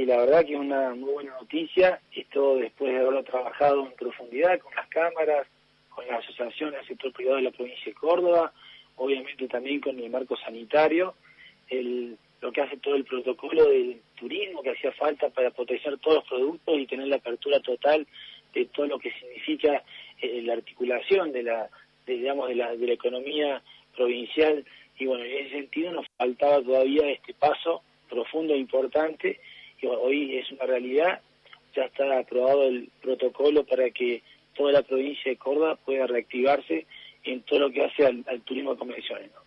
Sí, la verdad que es una muy buena noticia, esto después de haberlo trabajado en profundidad con las cámaras, con la asociación del sector privado de la provincia de Córdoba, obviamente también con el marco sanitario, lo que hace todo el protocolo del turismo que hacía falta para proteger todos los productos y tener la apertura total de todo lo que significa la articulación de la economía provincial. Y bueno, en ese sentido nos faltaba todavía este paso profundo e importante, y hoy es una realidad. Ya está aprobado el protocolo para que toda la provincia de Córdoba pueda reactivarse en todo lo que hace al turismo convencional, ¿no?